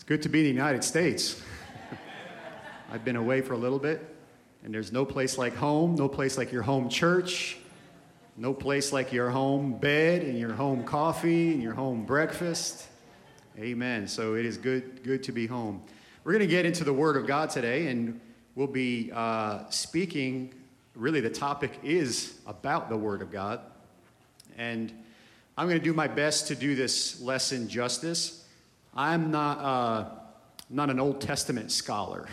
Good to be in the United States. I've been away for a little bit, and there's no place like home, no place like your home church, no place like your home bed and your home coffee and your home breakfast. Amen. So it is good to be home. We're going to get into the Word of God today, and we'll be speaking. Really, the topic is about the Word of God, and I'm going to do my best to do this lesson justice. I'm not an Old Testament scholar,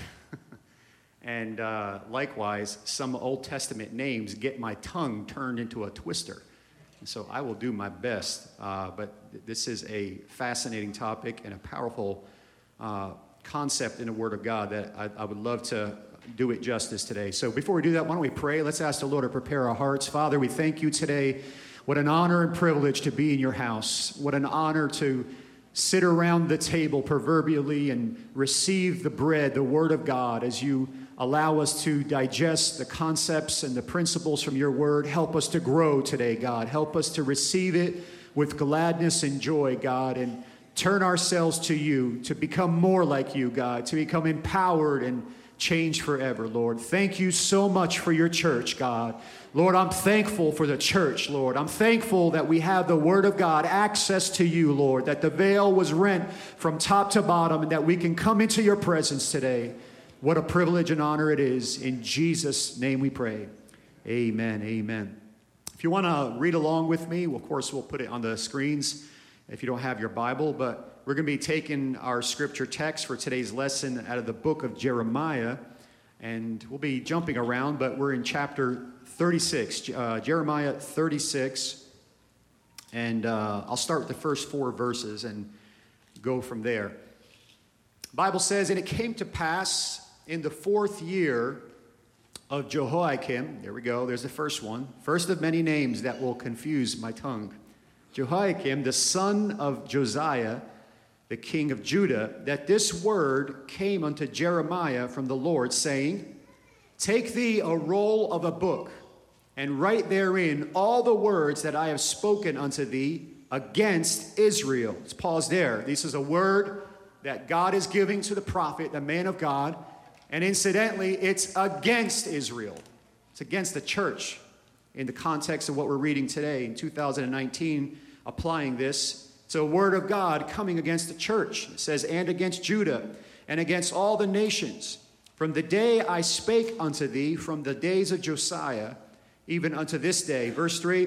and likewise, some Old Testament names get my tongue turned into a twister. And so I will do my best, but this is a fascinating topic and a powerful concept in the Word of God that I would love to do it justice today. So before we do that, why don't we pray? Let's ask the Lord to prepare our hearts. Father, we thank you today. What an honor and privilege to be in your house. What an honor to sit around the table proverbially and receive the bread, the Word of God, as you allow us to digest the concepts and the principles from your Word. Help us to grow today, God. Help us to receive it with gladness and joy, God, and turn ourselves to you, to become more like you, God, to become empowered and changed forever, Lord. Thank you so much for your church, God. Lord, I'm thankful for the church, Lord. I'm thankful that we have the Word of God, access to you, Lord, that the veil was rent from top to bottom and that we can come into your presence today. What a privilege and honor it is. In Jesus' name we pray. Amen, amen. If you want to read along with me, of course, we'll put it on the screens if you don't have your Bible, but we're going to be taking our scripture text for today's lesson out of the book of Jeremiah, and we'll be jumping around, but we're in chapter 36, Jeremiah 36, and I'll start with the first 4 verses and go from there. The Bible says, "And it came to pass in the 4th year of Jehoiakim," there we go, there's the first one, first of many names that will confuse my tongue, Jehoiakim, the son of Josiah, the king of Judah, that this word came unto Jeremiah from the Lord, saying, Take thee a roll of a book, and write therein all the words that I have spoken unto thee against Israel. Let's pause there. This is a word that God is giving to the prophet, the man of God, and incidentally, it's against Israel. It's against the church in the context of what we're reading today in 2019, applying this. It's a word of God coming against the church. It says, and against Judah, and against all the nations. From the day I spake unto thee, from the days of Josiah, even unto this day. Verse 3,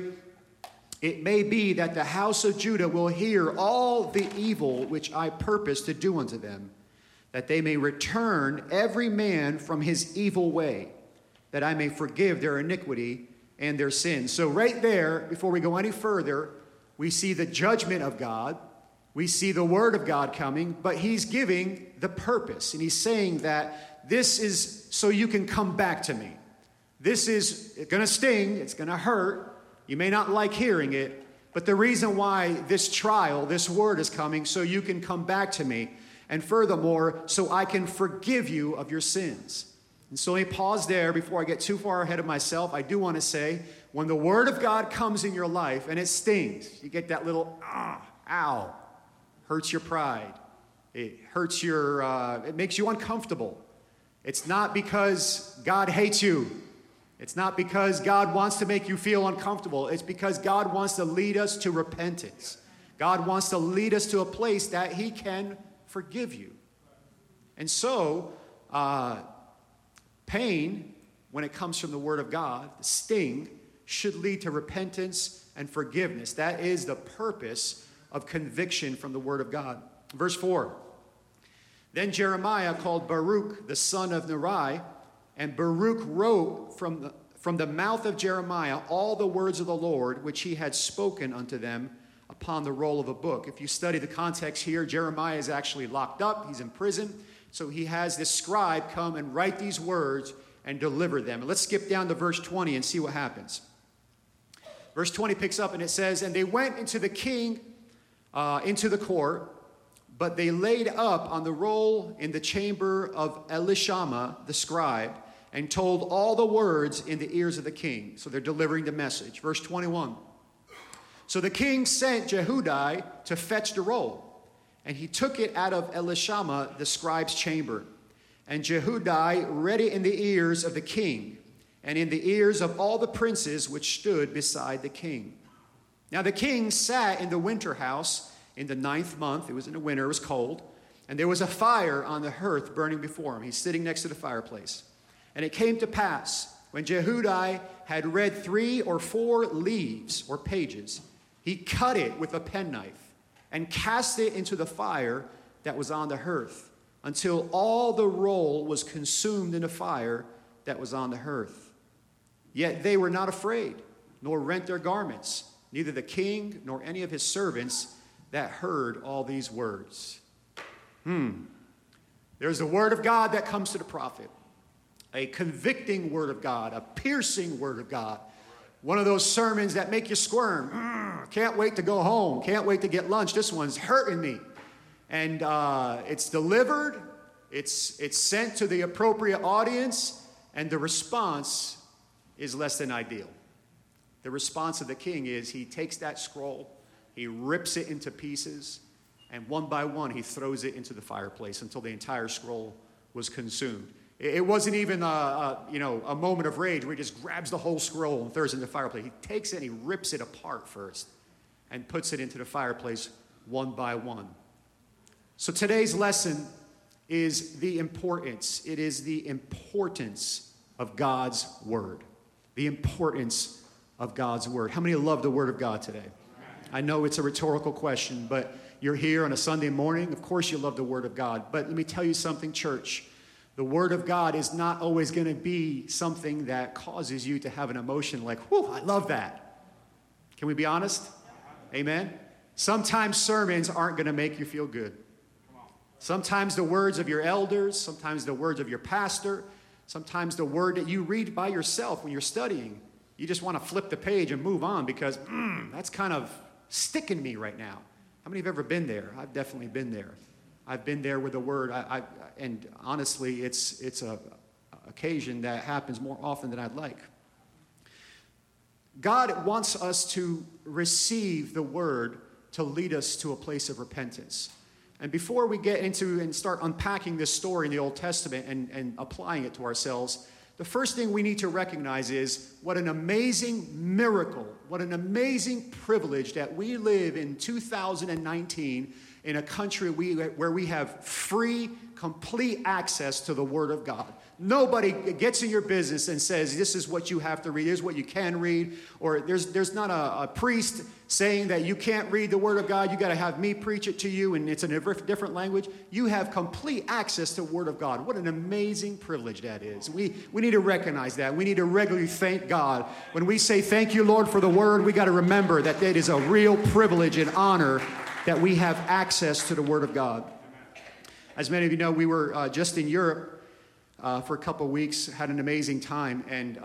it may be that the house of Judah will hear all the evil which I purpose to do unto them, that they may return every man from his evil way, that I may forgive their iniquity and their sins. So right there, before we go any further, we see the judgment of God. We see the word of God coming, but he's giving the purpose. And he's saying that this is so you can come back to me. This is going to sting. It's going to hurt. You may not like hearing it, but the reason why this trial, this word is coming, so you can come back to me. And furthermore, so I can forgive you of your sins. And so let me pause there before I get too far ahead of myself. I do want to say, when the word of God comes in your life and it stings, you get that little, ow, hurts your pride. It hurts it makes you uncomfortable. It's not because God hates you. It's not because God wants to make you feel uncomfortable. It's because God wants to lead us to repentance. God wants to lead us to a place that he can forgive you. And so, pain, when it comes from the Word of God, the sting, should lead to repentance and forgiveness. That is the purpose of conviction from the Word of God. Verse 4, Then Jeremiah called Baruch, the son of Neriah, and Baruch wrote from the mouth of Jeremiah all the words of the Lord, which he had spoken unto them upon the roll of a book. If you study the context here, Jeremiah is actually locked up. He's in prison. So he has this scribe come and write these words and deliver them. And let's skip down to verse 20 and see what happens. Verse 20 picks up and it says, And they went into the king, into the court, but they laid up on the roll in the chamber of Elishama, the scribe, and told all the words in the ears of the king. So they're delivering the message. Verse 21. So the king sent Jehudi to fetch the roll. And he took it out of Elishama, the scribe's chamber. And Jehudi read it in the ears of the king, and in the ears of all the princes which stood beside the king. Now the king sat in the winter house in the 9th month. It was in the winter, it was cold. And there was a fire on the hearth burning before him. He's sitting next to the fireplace. And it came to pass, when Jehudi had read 3 or 4 leaves or pages, he cut it with a penknife and cast it into the fire that was on the hearth, until all the roll was consumed in the fire that was on the hearth. Yet they were not afraid, nor rent their garments, neither the king nor any of his servants that heard all these words. There's a word of God that comes to the prophet, a convicting word of God, a piercing word of God, one of those sermons that make you squirm. Can't wait to go home, can't wait to get lunch. This one's hurting me. And it's delivered, it's sent to the appropriate audience, and the response is less than ideal. The response of the king is he takes that scroll, he rips it into pieces, and one by one he throws it into the fireplace until the entire scroll was consumed. It wasn't even a moment of rage where he just grabs the whole scroll and throws it in the fireplace. He takes it and he rips it apart first and puts it into the fireplace one by one. So today's lesson is the importance. It is the importance of God's word. The importance of God's word. How many love the word of God today? I know it's a rhetorical question, but you're here on a Sunday morning. Of course you love the word of God. But let me tell you something, church. The word of God is not always going to be something that causes you to have an emotion like, whew, I love that. Can we be honest? Amen? Sometimes sermons aren't going to make you feel good. Sometimes the words of your elders, sometimes the words of your pastor, sometimes the word that you read by yourself when you're studying, you just want to flip the page and move on because that's kind of sticking me right now. How many have ever been there? I've definitely been there. I've been there with the word, and honestly, it's a occasion that happens more often than I'd like. God wants us to receive the word to lead us to a place of repentance. And before we get into and start unpacking this story in the Old Testament and applying it to ourselves, the first thing we need to recognize is what an amazing miracle, what an amazing privilege that we live in 2019 in a country where we have free, complete access to the Word of God. Nobody gets in your business and says, this is what you have to read, this is what you can read, or there's not a priest saying that you can't read the Word of God, you got to have me preach it to you, and it's in a different language. You have complete access to the Word of God. What an amazing privilege that is. We need to recognize that. We need to regularly thank God. When we say thank you, Lord, for the Word, we got to remember that it is a real privilege and honor that we have access to the Word of God. As many of you know, we were just in Europe for a couple weeks, had an amazing time, and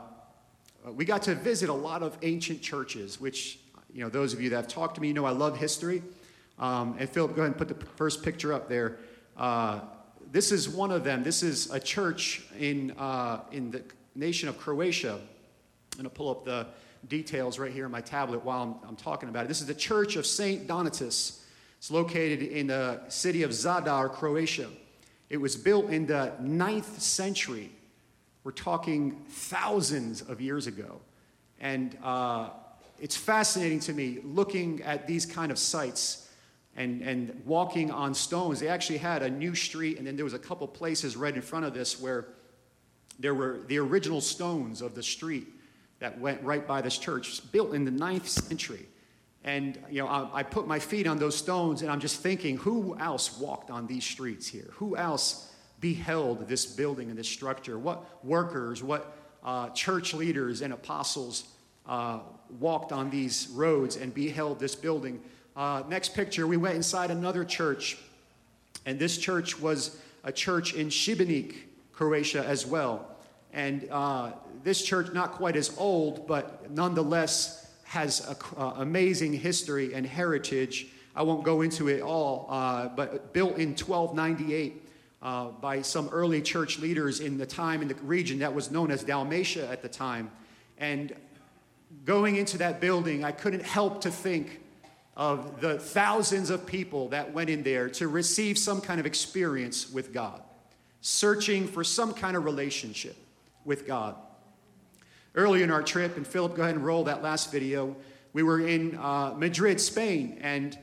we got to visit a lot of ancient churches, which, you know, those of you that have talked to me, you know I love history. And Philip, go ahead and put the first picture up there. This is one of them. This is a church in the nation of Croatia. I'm going to pull up the details right here on my tablet while I'm talking about it. This is the Church of St. Donatus. It's located in the city of Zadar, Croatia. It was built in the 9th century. We're talking thousands of years ago. And it's fascinating to me looking at these kind of sites and walking on stones. They actually had a new street, and then there was a couple places right in front of this where there were the original stones of the street that went right by this church, built in the 9th century. And, you know, I put my feet on those stones, and I'm just thinking, who else walked on these streets here? Who else beheld this building and this structure? What workers, what church leaders and apostles walked on these roads and beheld this building? Next picture, we went inside another church, and this church was a church in Šibenik, Croatia as well. And this church, not quite as old, but nonetheless has amazing history and heritage. I won't go into it all, but built in 1298 by some early church leaders in the time in the region that was known as Dalmatia at the time. And going into that building, I couldn't help to think of the thousands of people that went in there to receive some kind of experience with God, searching for some kind of relationship with God. Early in our trip, and Philip, go ahead and roll that last video, we were in Madrid, Spain, and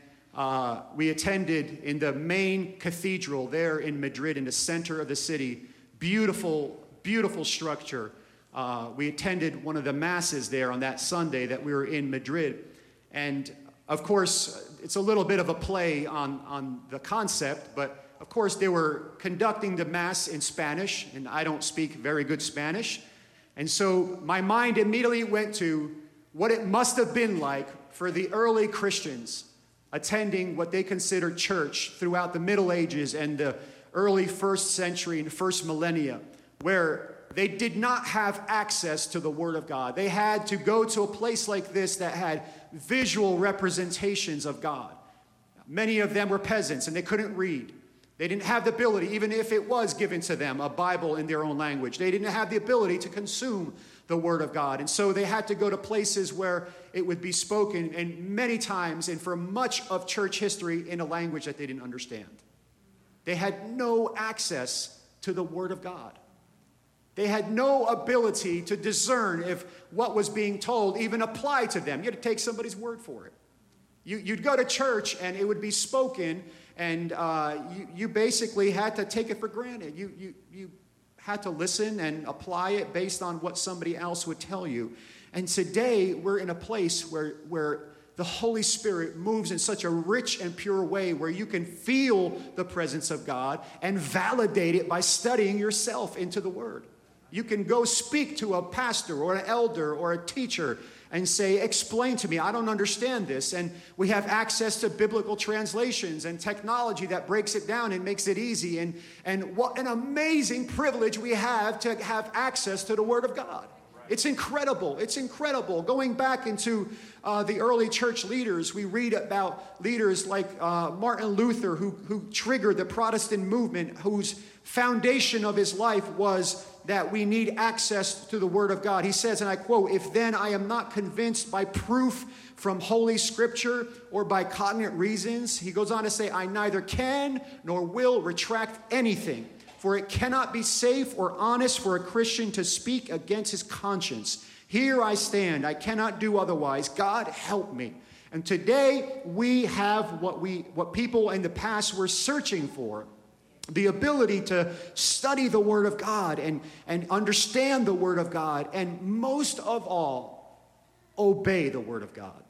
we attended in the main cathedral there in Madrid, in the center of the city. Beautiful, beautiful structure. We attended one of the masses there on that Sunday that we were in Madrid. And of course, it's a little bit of a play on the concept, but of course they were conducting the mass in Spanish, and I don't speak very good Spanish. And so my mind immediately went to what it must have been like for the early Christians attending what they considered church throughout the Middle Ages and the early first century and first millennia, where they did not have access to the Word of God. They had to go to a place like this that had visual representations of God. Many of them were peasants and they couldn't read. They didn't have the ability, even if it was given to them, a Bible in their own language. They didn't have the ability to consume the Word of God. And so they had to go to places where it would be spoken, and many times, and for much of church history, in a language that they didn't understand. They had no access to the Word of God. They had no ability to discern if what was being told even applied to them. You had to take somebody's word for it. You'd go to church and it would be spoken, and you basically had to take it for granted. You had to listen and apply it based on what somebody else would tell you. And today we're in a place where the Holy Spirit moves in such a rich and pure way, where you can feel the presence of God and validate it by studying yourself into the Word. You can go speak to a pastor or an elder or a teacher and say, explain to me, I don't understand this. And we have access to biblical translations and technology that breaks it down and makes it easy. And what an amazing privilege we have to have access to the Word of God. It's incredible. It's incredible. Going back into the early church leaders, we read about leaders like Martin Luther, who triggered the Protestant movement, whose foundation of his life was that we need access to the Word of God. He says, and I quote, "If then I am not convinced by proof from Holy Scripture or by cognate reasons," he goes on to say, "I neither can nor will retract anything. For it cannot be safe or honest for a Christian to speak against his conscience. Here I stand. I cannot do otherwise. God help me." And today we have what people in the past were searching for. The ability to study the Word of God and understand the Word of God, and most of all, obey the Word of God.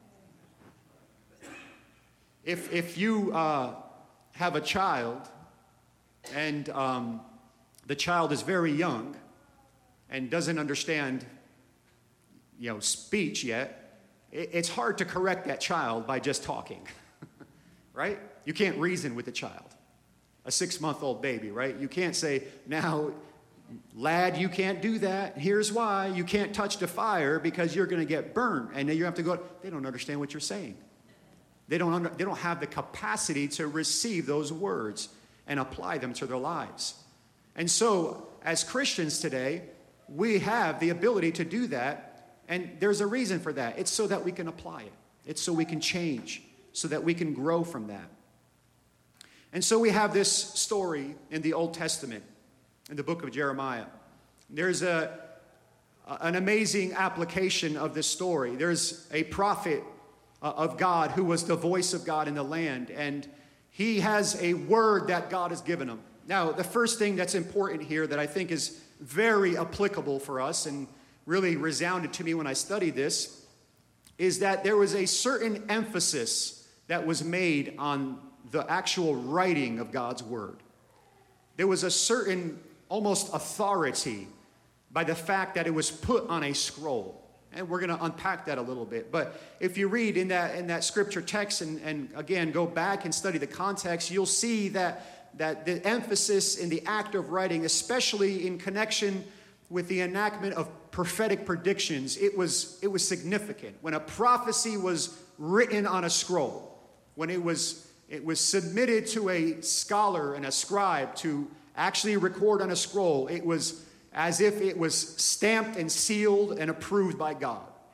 If you have a child and the child is very young and doesn't understand, speech yet, it's hard to correct that child by just talking, right? You can't reason with the child. A 6-month-old baby, right? You can't say, "Now, lad, you can't do that. Here's why. You can't touch the fire because you're going to get burned." And then you have to go, they don't understand what you're saying. They don't have the capacity to receive those words and apply them to their lives. And so, as Christians today, we have the ability to do that, and there's a reason for that. It's so that we can apply it. It's so we can change, so that we can grow from that. And so we have this story in the Old Testament, in the book of Jeremiah. There's an amazing application of this story. There's a prophet of God who was the voice of God in the land, and he has a word that God has given him. Now, the first thing that's important here that I think is very applicable for us and really resounded to me when I studied this is that there was a certain emphasis that was made on the actual writing of God's word. There was a certain almost authority by the fact that it was put on a scroll. And we're going to unpack that a little bit. But if you read in that scripture text and again go back and study the context, you'll see that the emphasis in the act of writing, especially in connection with the enactment of prophetic predictions, it was significant. When a prophecy was written on a scroll, when it was submitted to a scholar and a scribe to actually record on a scroll, it was as if it was stamped and sealed and approved by God.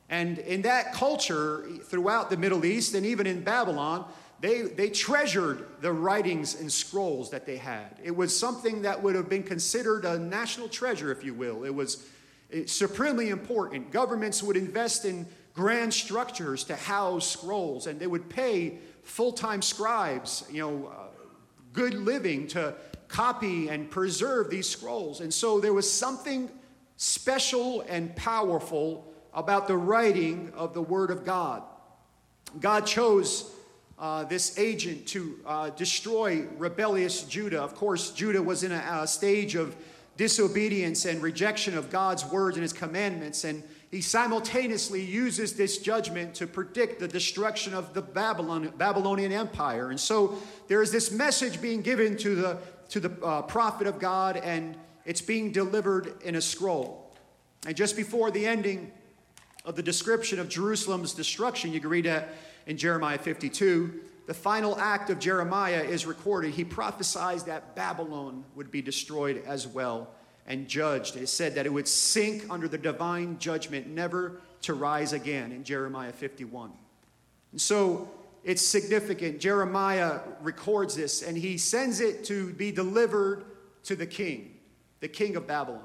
And in that culture, throughout the Middle East and even in Babylon, they treasured the writings and scrolls that they had. It was something that would have been considered a national treasure, if you will. It was supremely important. Governments would invest in grand structures to house scrolls, and they would pay full-time scribes, good living to copy and preserve these scrolls. And so there was something special and powerful about the writing of the Word of God. God chose this agent to destroy rebellious Judah. Of course, Judah was in a stage of disobedience and rejection of God's words and his commandments, and he simultaneously uses this judgment to predict the destruction of the Babylonian Empire. And so there is this message being given to the prophet of God, and it's being delivered in a scroll. And just before the ending of the description of Jerusalem's destruction, you can read that in Jeremiah 52, the final act of Jeremiah is recorded. He prophesied that Babylon would be destroyed as well and judged. It said that it would sink under the divine judgment, never to rise again, in Jeremiah 51. And so it's significant. Jeremiah records this, and he sends it to be delivered to the king of Babylon.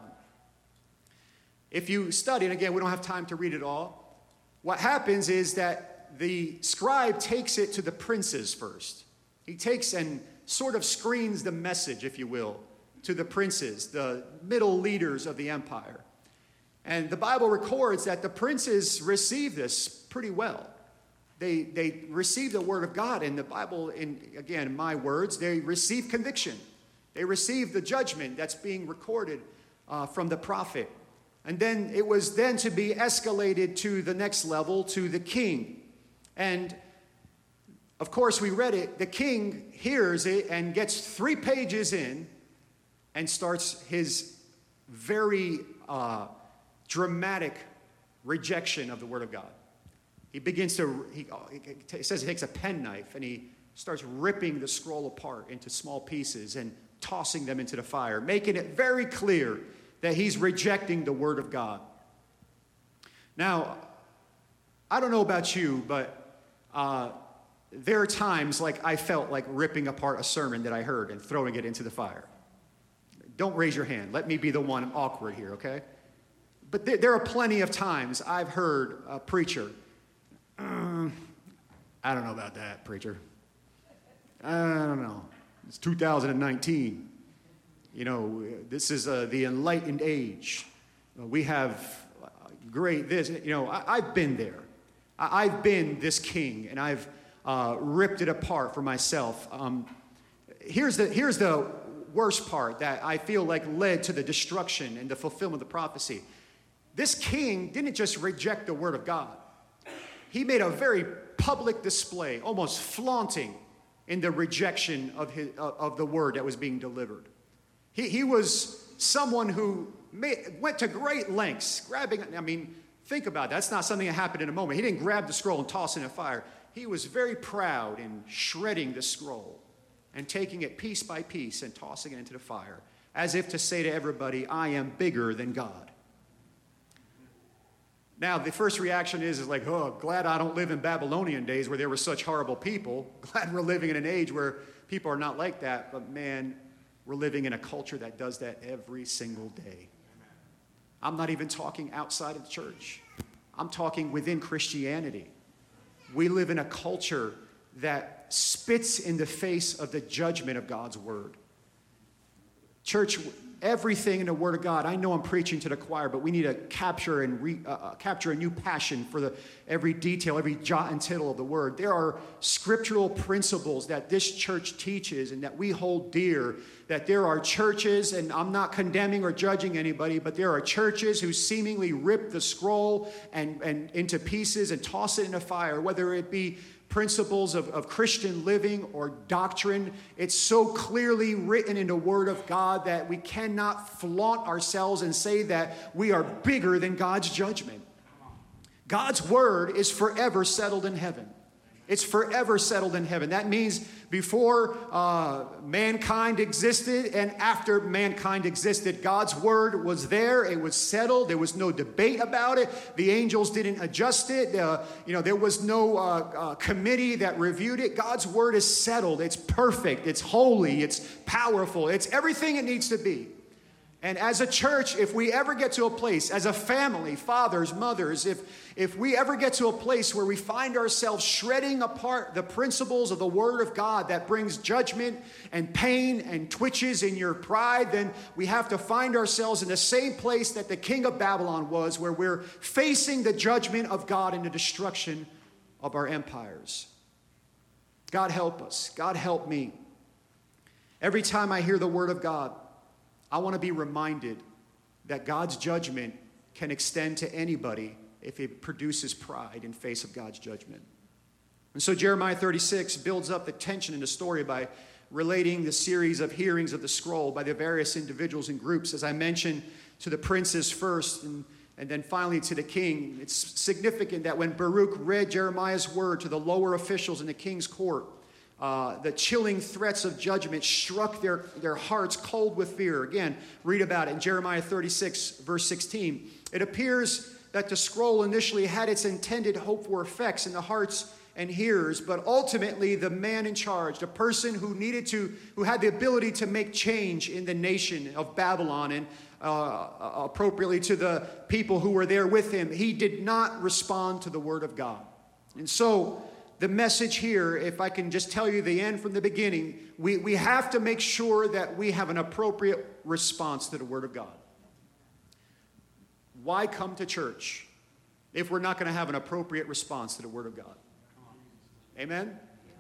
If you study, and again, we don't have time to read it all, what happens is that the scribe takes it to the princes first. He takes and sort of screens the message, if you will, to the princes, the middle leaders of the empire. And the Bible records that the princes receive this pretty well. They receive the word of God, and the Bible, in my words, they receive conviction. They receive the judgment that's being recorded from the prophet. And then it was then to be escalated to the next level, to the king. And of course, we read it. The king hears it and gets 3 pages in and starts his very dramatic rejection of the word of God. He begins to, it says he takes a penknife and he starts ripping the scroll apart into small pieces and tossing them into the fire, making it very clear that he's rejecting the word of God. Now, I don't know about you, but there are times like I felt like ripping apart a sermon that I heard and throwing it into the fire. Don't raise your hand. Let me be the one awkward here, okay? But there are plenty of times I've heard a preacher, I don't know about that, preacher. I don't know. It's 2019. This is the enlightened age. We have great this. I've been there. I've been this king, and I've ripped it apart for myself. Here's the worst part that I feel like led to the destruction and the fulfillment of the prophecy. This king didn't just reject the word of God. He made a very public display, almost flaunting in the rejection of the word that was being delivered. He was someone who went to great lengths, think about that. That's not something that happened in a moment. He didn't grab the scroll and toss it in a fire. He was very proud in shredding the scroll and taking it piece by piece and tossing it into the fire, as if to say to everybody, I am bigger than God. Now, the first reaction is like, oh, glad I don't live in Babylonian days where there were such horrible people. Glad we're living in an age where people are not like that. But man, we're living in a culture that does that every single day. I'm not even talking outside of the church. I'm talking within Christianity. We live in a culture that spits in the face of the judgment of God's word. Church, everything in the word of God, I know I'm preaching to the choir, but we need to capture a new passion for every detail, every jot and tittle of the word. There are scriptural principles that this church teaches and that we hold dear, that there are churches, and I'm not condemning or judging anybody, but there are churches who seemingly rip the scroll and into pieces and toss it in a fire, whether it be principles of Christian living or doctrine. It's so clearly written in the Word of God that we cannot flaunt ourselves and say that we are bigger than God's judgment. God's Word is forever settled in heaven. It's forever settled in heaven. That means Before mankind existed and after mankind existed, God's word was there. It was settled. There was no debate about it. The angels didn't adjust it. There was no committee that reviewed it. God's word is settled. It's perfect. It's holy. It's powerful. It's everything it needs to be. And as a church, if we ever get to a place, as a family, fathers, mothers, if we ever get to a place where we find ourselves shredding apart the principles of the Word of God that brings judgment and pain and twitches in your pride, then we have to find ourselves in the same place that the king of Babylon was, where we're facing the judgment of God and the destruction of our empires. God help us. God help me. Every time I hear the Word of God, I want to be reminded that God's judgment can extend to anybody if it produces pride in face of God's judgment. And so Jeremiah 36 builds up the tension in the story by relating the series of hearings of the scroll by the various individuals and groups, as I mentioned, to the princes first and then finally to the king. It's significant that when Baruch read Jeremiah's word to the lower officials in the king's court, the chilling threats of judgment struck their hearts cold with fear. Again, read about it in Jeremiah 36, verse 16. It appears that the scroll initially had its intended hoped for effects in the hearts and hearers, but ultimately the man in charge, the person who had the ability to make change in the nation of Babylon and appropriately to the people who were there with him, he did not respond to the word of God. And so the message here, if I can just tell you the end from the beginning, we have to make sure that we have an appropriate response to the Word of God. Why come to church if we're not going to have an appropriate response to the Word of God? Amen?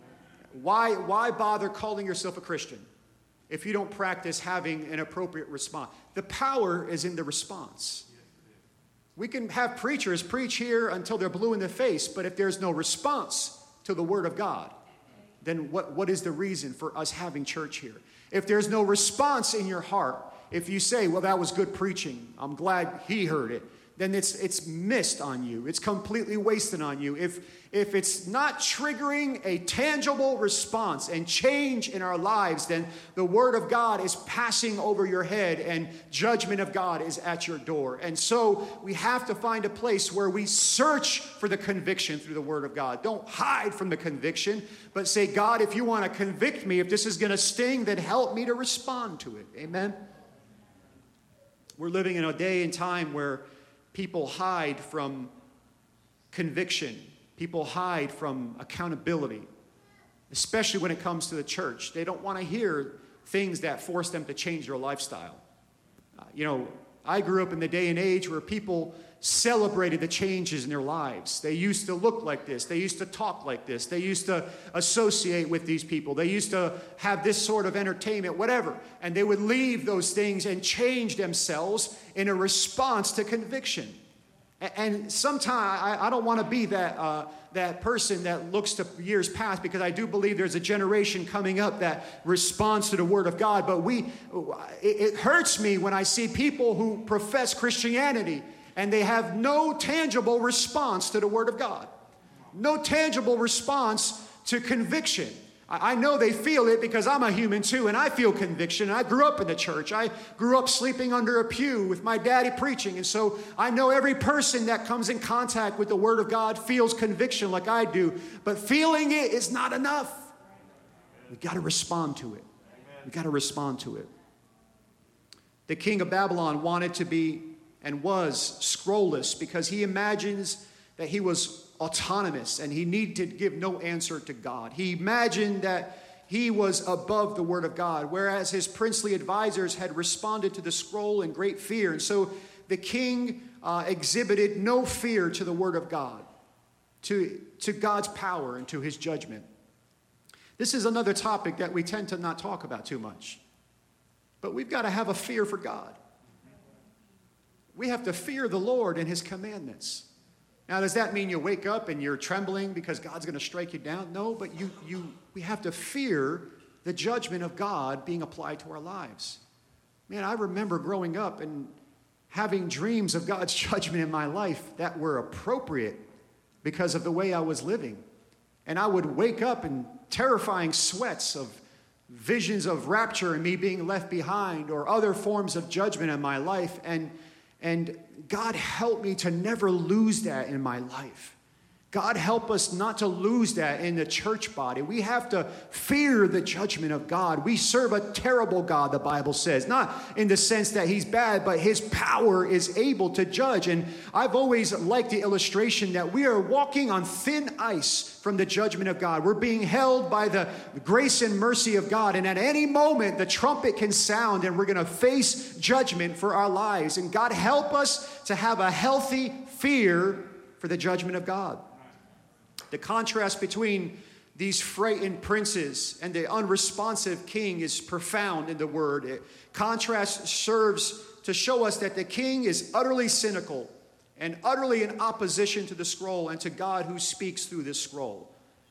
Why bother calling yourself a Christian if you don't practice having an appropriate response? The power is in the response. We can have preachers preach here until they're blue in the face, but if there's no response to the Word of God, then what is the reason for us having church here? If there's no response in your heart, if you say, well, that was good preaching, I'm glad he heard it, then it's missed on you. It's completely wasted on you. If it's not triggering a tangible response and change in our lives, then the Word of God is passing over your head and judgment of God is at your door. And so we have to find a place where we search for the conviction through the Word of God. Don't hide from the conviction, but say, God, if you want to convict me, if this is going to sting, then help me to respond to it. Amen? We're living in a day and time where people hide from conviction. People hide from accountability, especially when it comes to the church. They don't want to hear things that force them to change their lifestyle. I grew up in the day and age where people celebrated the changes in their lives. They used to look like this. They used to talk like this. They used to associate with these people. They used to have this sort of entertainment, whatever. And they would leave those things and change themselves in a response to conviction. And sometimes I don't want to be that person that looks to years past, because I do believe there's a generation coming up that responds to the Word of God. But it hurts me when I see people who profess Christianity and they have no tangible response to the Word of God. No tangible response to conviction. I know they feel it because I'm a human too, and I feel conviction. I grew up in the church. I grew up sleeping under a pew with my daddy preaching, and so I know every person that comes in contact with the Word of God feels conviction like I do, but feeling it is not enough. We've got to respond to it. We've got to respond to it. The king of Babylon wanted to be and was scrollless because he imagines that he was autonomous and he needed to give no answer to God. He imagined that he was above the Word of God, whereas his princely advisors had responded to the scroll in great fear. And so the king exhibited no fear to the Word of God, to God's power and to his judgment. This is another topic that we tend to not talk about too much. But we've got to have a fear for God. We have to fear the Lord and his commandments. Now, does that mean you wake up and you're trembling because God's going to strike you down? No, but we have to fear the judgment of God being applied to our lives. Man, I remember growing up and having dreams of God's judgment in my life that were appropriate because of the way I was living. And I would wake up in terrifying sweats of visions of rapture and me being left behind or other forms of judgment in my life. And God help me to never lose that in my life. God help us not to lose that in the church body. We have to fear the judgment of God. We serve a terrible God, the Bible says. Not in the sense that he's bad, but his power is able to judge. And I've always liked the illustration that we are walking on thin ice from the judgment of God. We're being held by the grace and mercy of God. And at any moment, the trumpet can sound and we're going to face judgment for our lives. And God help us to have a healthy fear for the judgment of God. The contrast between these frightened princes and the unresponsive king is profound in the word. Contrast serves to show us that the king is utterly cynical and utterly in opposition to the scroll and to God who speaks through this scroll.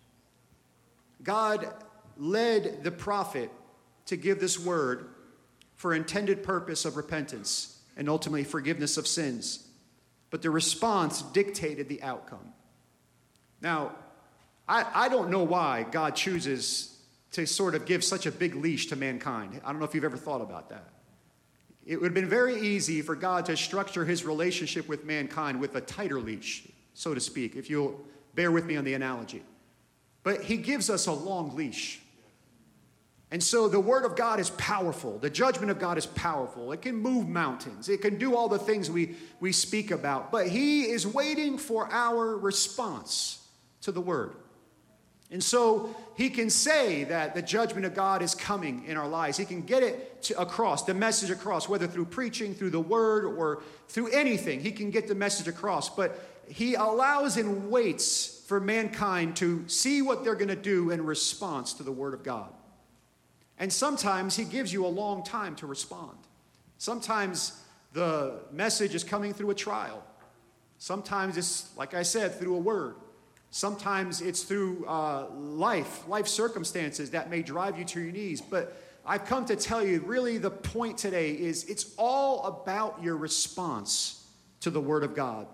God led the prophet to give this word for intended purpose of repentance and ultimately forgiveness of sins. But the response dictated the outcome. Now, I don't know why God chooses to sort of give such a big leash to mankind. I don't know if you've ever thought about that. It would have been very easy for God to structure his relationship with mankind with a tighter leash, so to speak, if you'll bear with me on the analogy. But he gives us a long leash. And so the word of God is powerful. The judgment of God is powerful. It can move mountains. It can do all the things we speak about. But he is waiting for our response to the word. And so he can say that the judgment of God is coming in our lives. He can get it across, the message across, whether through preaching, through the word, or through anything. He can get the message across. But he allows and waits for mankind to see what they're going to do in response to the word of God. And sometimes he gives you a long time to respond. Sometimes the message is coming through a trial. Sometimes it's, like I said, through a word. Sometimes it's through life circumstances that may drive you to your knees. But I've come to tell you, really the point today is it's all about your response to the word of God.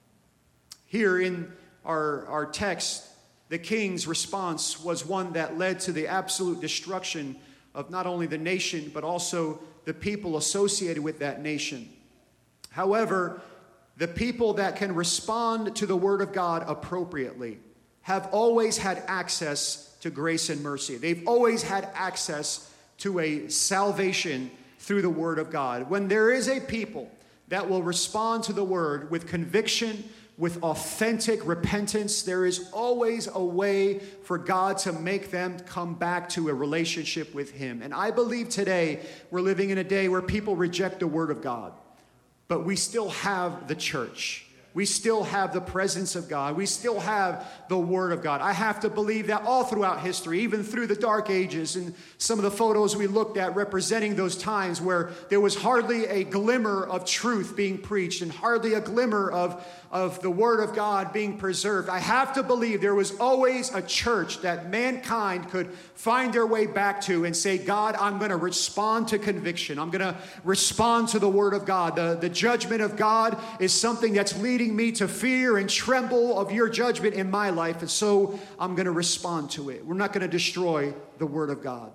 Here in our text, the king's response was one that led to the absolute destruction of not only the nation, but also the people associated with that nation. However, the people that can respond to the word of God appropriately have always had access to grace and mercy. They've always had access to a salvation through the word of God. When there is a people that will respond to the word with conviction, with authentic repentance, there is always a way for God to make them come back to a relationship with him. And I believe today we're living in a day where people reject the word of God. But we still have the church. We still have the presence of God. We still have the word of God. I have to believe that all throughout history, even through the dark ages, and some of the photos we looked at representing those times where there was hardly a glimmer of truth being preached and hardly a glimmer of the word of God being preserved. I have to believe there was always a church that mankind could find their way back to and say, God, I'm going to respond to conviction. I'm going to respond to the word of God. The judgment of God is something that's leading me to fear and tremble of your judgment in my life. And so I'm going to respond to it. We're not going to destroy the word of God.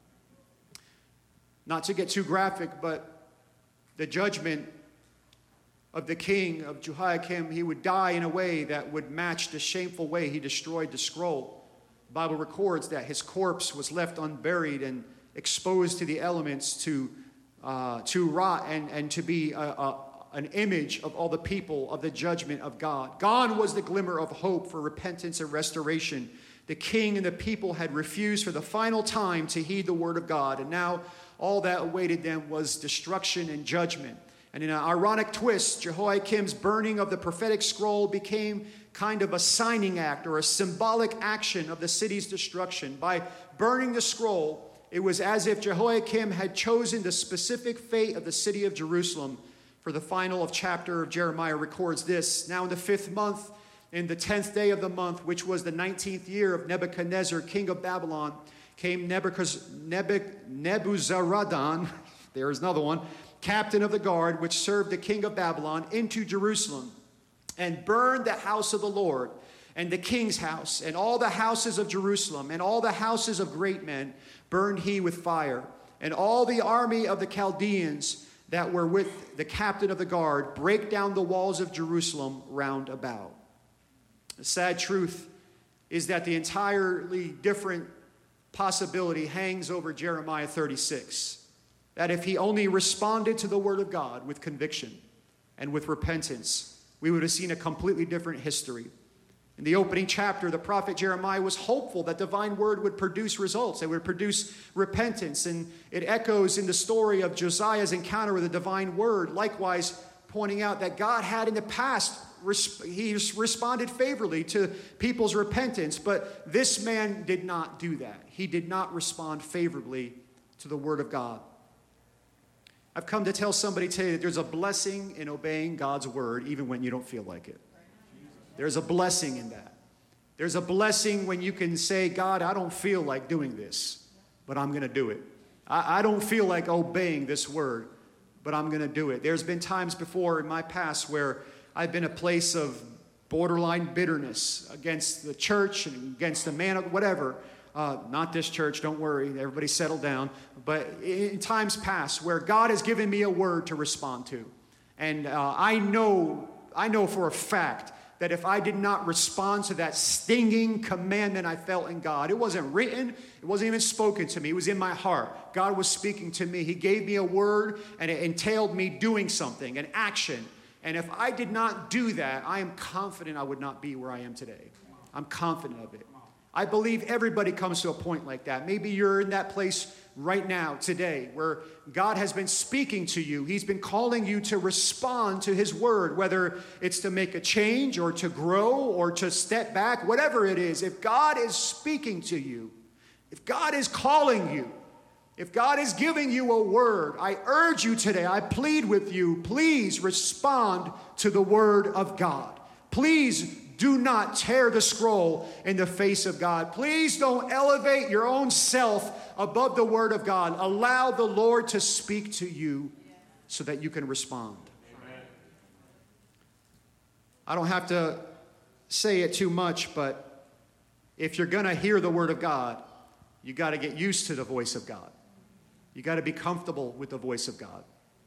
Not to get too graphic, but the judgment of the king of Jehoiakim, he would die in a way that would match the shameful way he destroyed the scroll. The Bible records that his corpse was left unburied and exposed to the elements to rot and to be an image of all the people of the judgment of God. Gone was the glimmer of hope for repentance and restoration. The king and the people had refused for the final time to heed the word of God, and now all that awaited them was destruction and judgment. And in an ironic twist, Jehoiakim's burning of the prophetic scroll became kind of a signing act or a symbolic action of the city's destruction. By burning the scroll, it was as if Jehoiakim had chosen the specific fate of the city of Jerusalem. For the final chapter of Jeremiah records this: now in the 5th month, in the 10th day of the month, which was the 19th year of Nebuchadnezzar, king of Babylon, came Nebuzaradan, there is another one, captain of the guard, which served the king of Babylon, into Jerusalem, and burned the house of the Lord, and the king's house, and all the houses of Jerusalem, and all the houses of great men burned he with fire. And all the army of the Chaldeans that were with the captain of the guard brake down the walls of Jerusalem round about. The sad truth is that the entirely different possibility hangs over Jeremiah 36. That if he only responded to the word of God with conviction and with repentance, we would have seen a completely different history. In the opening chapter, the prophet Jeremiah was hopeful that divine word would produce results. It would produce repentance. And it echoes in the story of Josiah's encounter with the divine word, likewise pointing out that God had in the past, he responded favorably to people's repentance. But this man did not do that. He did not respond favorably to the word of God. I've come to tell somebody today that there's a blessing in obeying God's word even when you don't feel like it. There's a blessing in that. There's a blessing when you can say, God, I don't feel like doing this, but I'm going to do it. I don't feel like obeying this word, but I'm going to do it. There's been times before in my past where I've been a place of borderline bitterness against the church and against the man, whatever. Not this church, don't worry. Everybody settle down. But in times past where God has given me a word to respond to. And I know for a fact that if I did not respond to that stinging commandment I felt in God, it wasn't written, it wasn't even spoken to me, it was in my heart. God was speaking to me. He gave me a word, and it entailed me doing something, an action. And if I did not do that, I am confident I would not be where I am today. I'm confident of it. I believe everybody comes to a point like that. Maybe you're in that place right now, today, where God has been speaking to you. He's been calling you to respond to his word, whether it's to make a change or to grow or to step back, whatever it is. If God is speaking to you, if God is calling you, if God is giving you a word, I urge you today, I plead with you, please respond to the word of God. Please do not tear the scroll in the face of God. Please don't elevate your own self above the word of God. Allow the Lord to speak to you so that you can respond. Amen. I don't have to say it too much, but if you're going to hear the word of God, you got to get used to the voice of God. You got to be comfortable with the voice of God.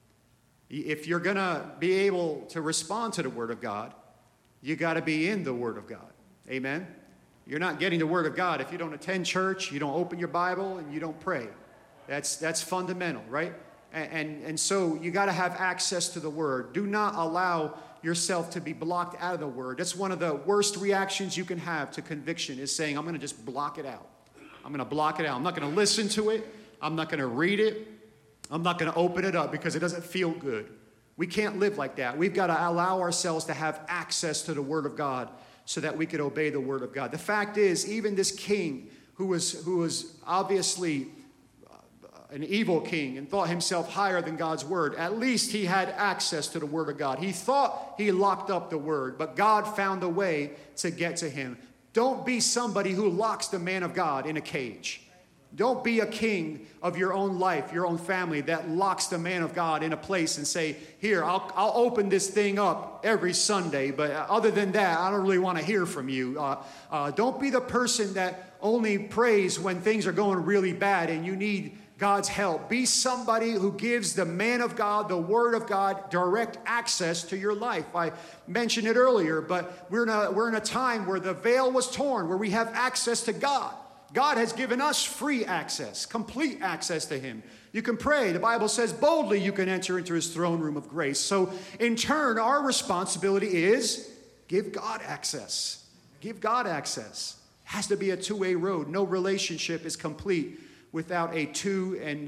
If you're going to be able to respond to the word of God, you got to be in the word of God. Amen? You're not getting the word of God if you don't attend church, you don't open your Bible, and you don't pray. That's fundamental, right? And so you got to have access to the word. Do not allow yourself to be blocked out of the word. That's one of the worst reactions you can have to conviction, is saying, I'm going to just block it out. I'm going to block it out. I'm not going to listen to it. I'm not going to read it. I'm not going to open it up because it doesn't feel good. We can't live like that. We've got to allow ourselves to have access to the word of God so that we could obey the word of God. The fact is, even this king who was obviously an evil king and thought himself higher than God's word, at least he had access to the word of God. He thought he locked up the word, but God found a way to get to him. Don't be somebody who locks the man of God in a cage. Don't be a king of your own life, your own family, that locks the man of God in a place and say, here, I'll open this thing up every Sunday, but other than that, I don't really want to hear from you. Don't be the person that only prays when things are going really bad and you need God's help. Be somebody who gives the man of God, the word of God, direct access to your life. I mentioned it earlier, but we're in a time where the veil was torn, where we have access to God. God has given us free access, complete access to him. You can pray. The Bible says boldly you can enter into his throne room of grace. So in turn, our responsibility is give God access. Give God access. It has to be a two-way road. No relationship is complete without a two-way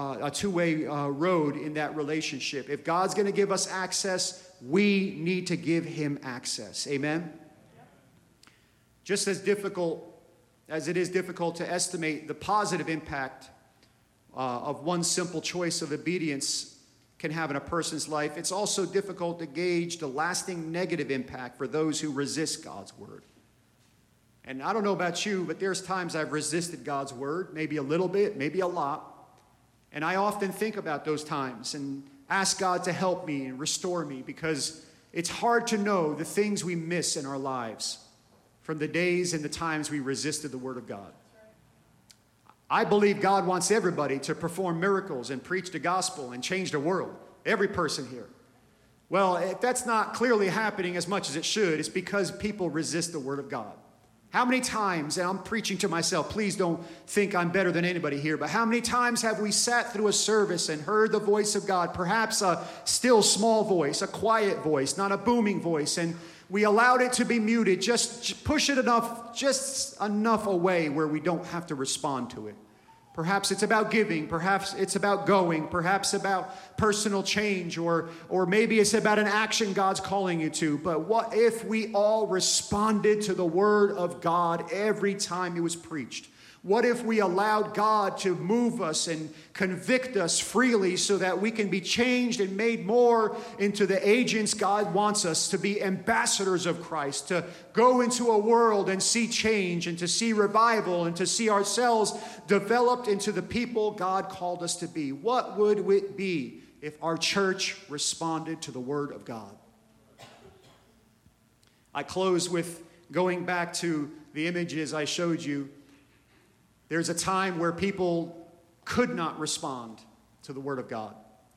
road in that relationship. If God's going to give us access, we need to give him access. Amen? Just as difficult as it is difficult to estimate the positive impact of one simple choice of obedience can have in a person's life, it's also difficult to gauge the lasting negative impact for those who resist God's word. And I don't know about you, but there's times I've resisted God's word, maybe a little bit, maybe a lot. And I often think about those times and ask God to help me and restore me, because it's hard to know the things we miss in our lives. from the days and the times we resisted the Word of God. I believe God wants everybody to perform miracles and preach the gospel and change the world. Every person here. Well, if that's not clearly happening as much as it should, it's because people resist the Word of God. How many times, and I'm preaching to myself, please don't think I'm better than anybody here, but how many times have we sat through a service and heard the voice of God, perhaps a still small voice, a quiet voice, not a booming voice, and we allowed it to be muted, just push it just enough away where we don't have to respond to it. Perhaps it's about giving, perhaps it's about going, perhaps about personal change, or maybe it's about an action God's calling you to. But what if we all responded to the Word of God every time it was preached? What if we allowed God to move us and convict us freely so that we can be changed and made more into the agents God wants us to be, ambassadors of Christ, to go into a world and see change and to see revival and to see ourselves developed into the people God called us to be? What would it be if our church responded to the Word of God? I close with going back to the images I showed you. There's a time where people could not respond to the Word of God.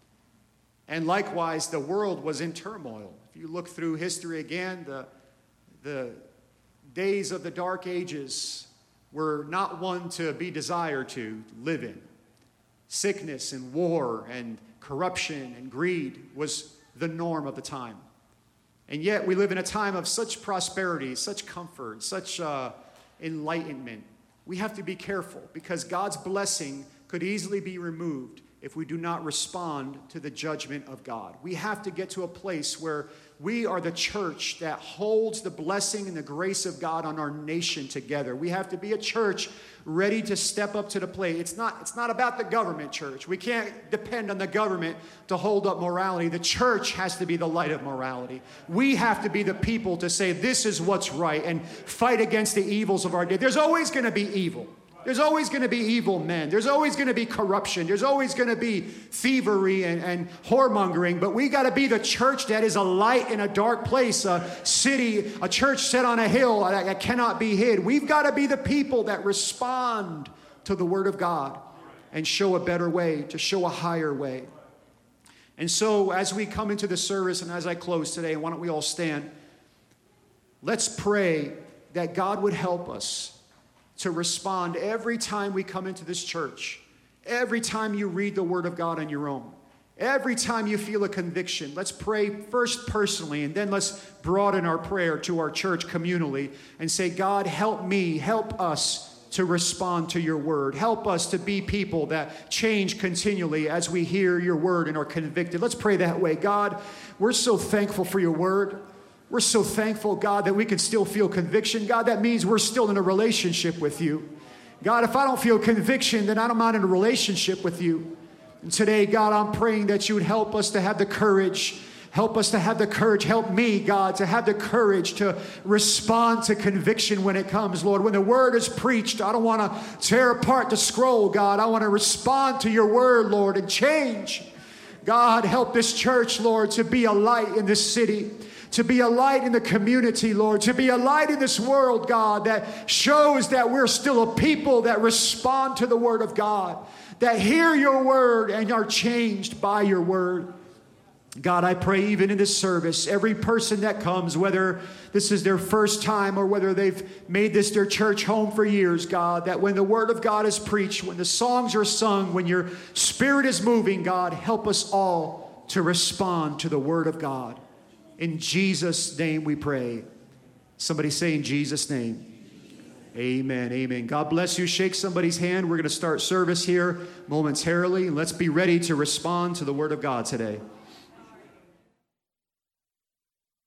And likewise, the world was in turmoil. If you look through history again, the days of the Dark Ages were not one to be desired to live in. Sickness and war and corruption and greed was the norm of the time. And yet we live in a time of such prosperity, such comfort, such enlightenment. We have to be careful because God's blessing could easily be removed if we do not respond to the judgment of God. We have to get to a place where we are the church that holds the blessing and the grace of God on our nation together. We have to be a church ready to step up to the plate. It's not about the government, church. We can't depend on the government to hold up morality. The church has to be the light of morality. We have to be the people to say this is what's right and fight against the evils of our day. There's always going to be evil. There's always going to be evil men. There's always going to be corruption. There's always going to be thievery and whoremongering. But we got to be the church that is a light in a dark place, a city, a church set on a hill that cannot be hid. We've got to be the people that respond to the Word of God and show a better way, to show a higher way. And so as we come into the service and as I close today, why don't we all stand? Let's pray that God would help us to respond every time we come into this church, every time you read the Word of God on your own, every time you feel a conviction. Let's pray first personally, and then let's broaden our prayer to our church communally and say, God, help me, help us to respond to your Word. Help us to be people that change continually as we hear your Word and are convicted. Let's pray that way. God, we're so thankful for your Word. We're so thankful, God, that we can still feel conviction. God, that means we're still in a relationship with you. God, if I don't feel conviction, then I'm not in a relationship with you. And today, God, I'm praying that you would help us to have the courage. Help us to have the courage. Help me, God, to have the courage to respond to conviction when it comes, Lord. When the Word is preached, I don't want to tear apart the scroll, God. I want to respond to your Word, Lord, and change. God, help this church, Lord, to be a light in this city, to be a light in the community, Lord, to be a light in this world, God, that shows that we're still a people that respond to the Word of God, that hear your Word and are changed by your Word. God, I pray even in this service, every person that comes, whether this is their first time or whether they've made this their church home for years, God, that when the Word of God is preached, when the songs are sung, when your Spirit is moving, God, help us all to respond to the Word of God. In Jesus' name we pray. Somebody say in Jesus' name. Amen, amen. God bless you. Shake somebody's hand. We're going to start service here momentarily. Let's be ready to respond to the Word of God today.